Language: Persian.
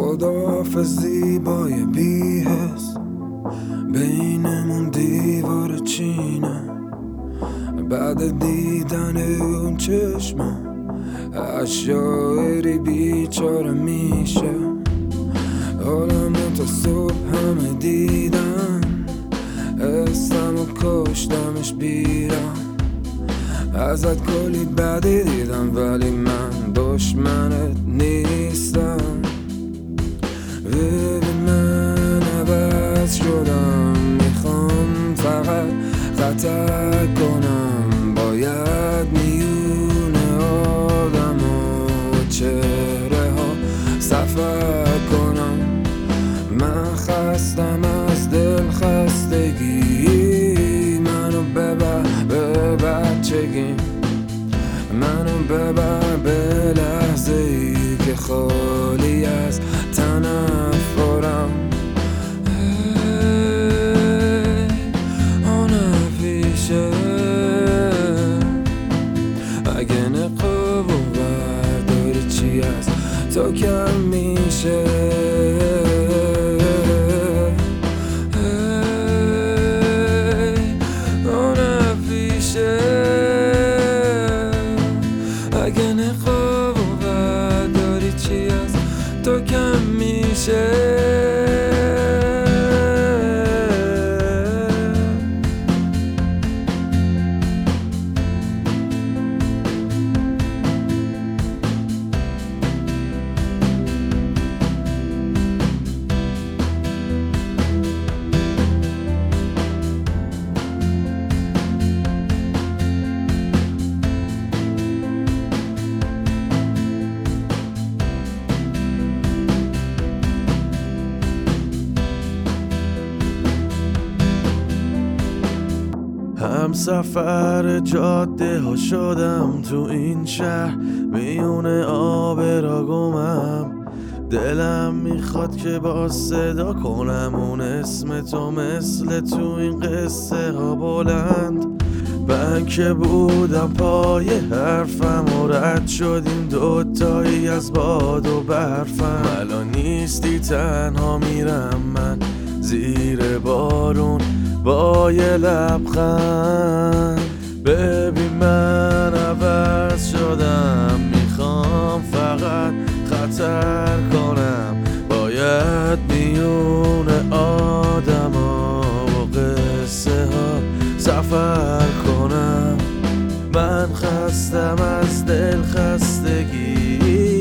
خداحافظ زیبای بی‌حس، بینمون دیوار چینه. بعد دیدن اون چشمم از شاعری بیچاره میشه. حالمو تا صبح همه دیدن، اسمم و کشتمش بیرم. ازت کلی بدی دیدم ولی من دشمنت نیستم. ببین من عوض شدم، میخوام فقط خطر کنم. باید میونه آدم و چهره ها سفر کنم. من خستم از دل خستگی، منو ببر به بچگی. منو ببر به لحظه ای که خالی از تنفرم. پیشه اگه نقاب و برداری چی از تو کم میشه. اگه نقاب و برداری چی از تو کم میشه. هم سفر جاده ها شدم تو این شهر، میونه آب را گمم. دلم میخواد که با صدا کنم اون اسم تو، مثل تو این قصه ها بلند. من که بودم پای حرفم و رد شدیم دوتایی از باد و برفم. الان نیستی تنها میرم من زیر بارون با یه لبخند. ببین من عوض شدم، میخوام فقط خطر کنم. باید میونه آدما و قصه ها سفر کنم. من خستم از دل خستگی،